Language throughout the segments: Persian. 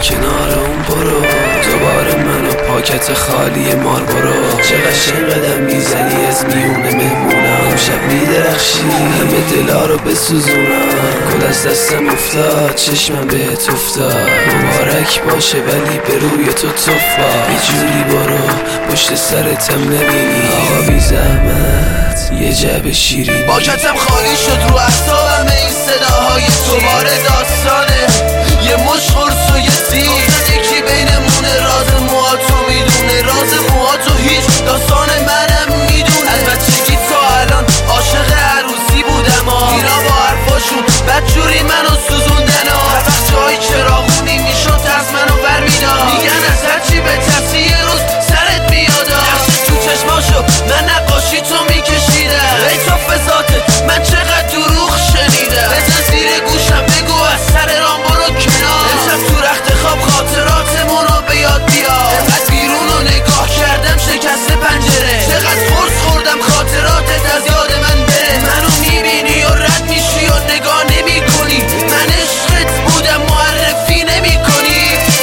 کنار اون برو، دوباره منو پاکت خالی مار برو. چه قشنگ قدم میزنی از میونه مهمونم، شب میدرخشی همه دلا رو بسوزونم. گل از دستم افتاد چشمم بهت افتاد، مبارک باشه ولی به روی تو توفا. یه جوری برو پشت سرتم نبینی، آقا بی زحمت یه جعبه شیرینی. باکتم خالی شد رو اعصابم این صداهای دوباره داستانه. یه مش قرص و یه سیر گفتن یکی بینمونه، راز موهاتو میدونه، راز موهاتو هیچ داستان منم میدونه. از بچگی تا الان عاشق عروسی بودم اینا با حرفاشون بدجوری منو سوزوندن هر وقت جایی چراغونی میشد از منو برمیدار. میگن از هرچی به ترسی یه روز سرت میاد. نقش تو چشماشو من نقاشی تو میکشیدم، ای تو فضاتت من چقدر دروغ شنیدم. بزن زیر گوشم بگو از سر رام برو کنار، امشب تو رخت خواب خاطراتمون رو به یاد بیار. انقدر بیرون رو نگاه کردم شکست پنجره، چقدر قرص خوردم خاطراتت از یاد من بره. منو میبینی و رد میشی و نگاه نمی کنی، من عشقت بودم معرفی نمی کنی.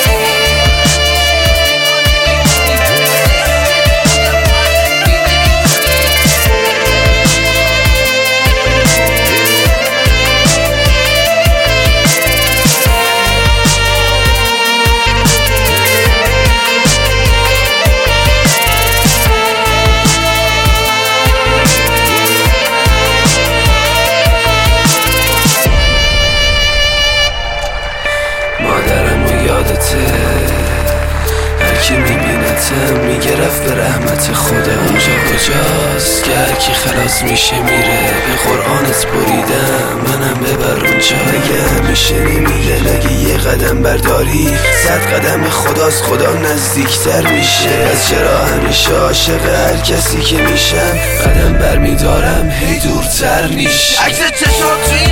مادرم و یادته، هرکی میبینتم میگه رفت به رحمت خدا. اونجا کجاست که هرکی خلاص میشه میره، به قرآنت بریدم منم ببر اونجا. اگه همیشه نمیگه اگه یه قدم برداری 100 قدم خداست، خدا نزدیکتر میشه. پس چرا همیشه عاشق هر کسی که میشم قدم برمیدارم هی دورتر میشه. عکس چشات